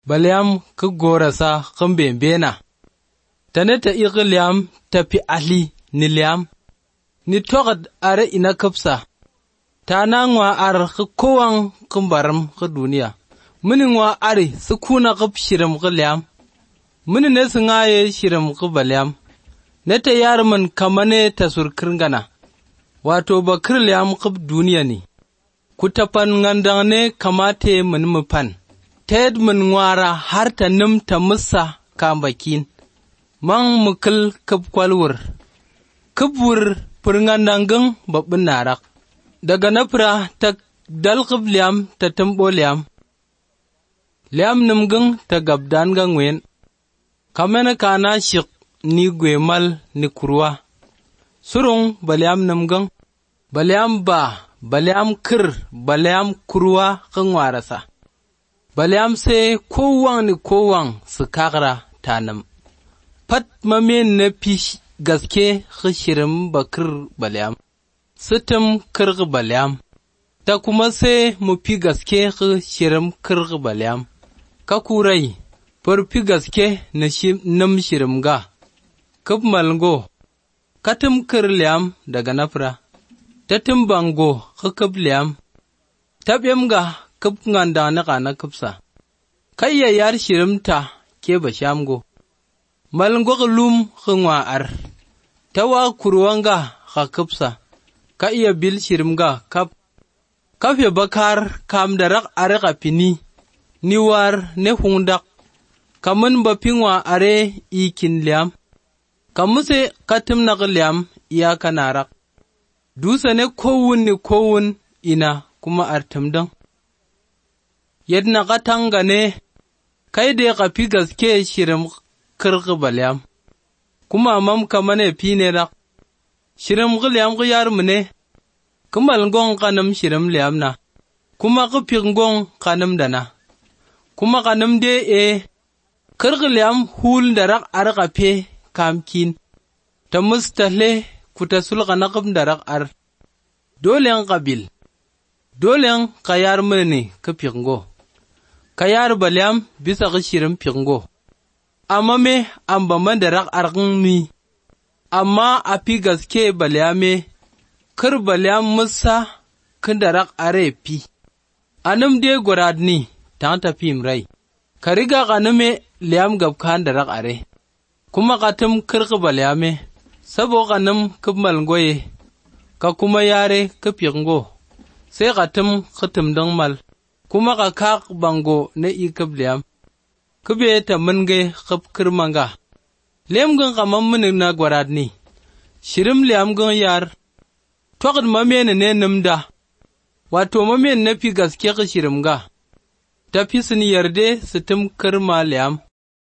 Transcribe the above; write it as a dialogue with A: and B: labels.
A: Balyam ka gorasa kan bembena. Tane ta igi liam ta fi ahli ni liam. Ni togad are ina kapsa. Ta na ngwa ar ka kowang kan baram ka duniya. Muni ngwa are su kuna ka shiram ka liam. Muni ne su ngaye shiram ka balyam. Ne ta yarman kamane ta surkir gana. Wato bakir liam ka duniya ne. Kutapan ngandang ne kamate mun mufan. Ted mun ngwara har ta nim ta musa kambakin. Mang mukil kub kwalwur. Kubwur purngandangang babin narak. Daga nafra ta dalkub liam ta tumbo liam. Liam nimgang ta gabdan gangwen. Kamena kana shik ni gwemal ni kurwa. Surung balyam nimgang. Balyam ba, balyam kir, balyam kurwa kangwarasa. Balyam se kowang ni kowang su kakra tanam. Pat mamen na fi gaske shirin bakir balyam. Sitim kirg balyam. Ta kuma sai mu fi gaske shirin kirg balyam. Ka kurai, fi gaske na nam shirim ga. Kub malgo, katim kir liam daga nafra. Tatim bango kub liam. Tabyam ga kub nganda na kana kubsa. Kayya yar shirimta ke bashamgo. Malngo lum khngwa ar. Tawa kurwanga khakupsa. Ka iya bil shirimga kap. Kafya bakar kam darak araka pini. Niwar ne hundak. Kamun bapingwa are ikin liam. Kamuse katim nak liam iya kanarak. Dusa ne kowun ina kuma artamdang. Yadna katanga ne. Kaide kapi gaske shirim kirki balyam. Kuma mam kamane pine rak. Shirim liam yar mune. Kumal ngong kanam shirim liam na. Kuma kupik ngong kanam dana. Kuma kanam de kirki liam hul darak araka pe kamkin. Ta mustahle kutasul kanakam darak ar. Dolen kabil. Dolen kayar mune kupik ngo. Kayar balyam bisa shirim pingo. Amma me an bamban da rak'arkin ni, amma a fi gaske balyame, kar balyam musa kan da rak'are fi. Anum de gurad ni, ta tafi rai, ka riga kanume liyam gabkan da rak'are, kuma katum kirki balyame, sabo kanum kubmal goye, ka kuma yare kafin sai katum katum don mal, kuma ka kak bango na ikab liyam. Kube ta munge kafkir manga. Lem gun kaman munin na gwarad ni. Shirim liam gun yar. Tokad mamene ne nimda. Wato mamene na fi gaske ka shirim ga. Ta fi sun yarde su tum kirma liam.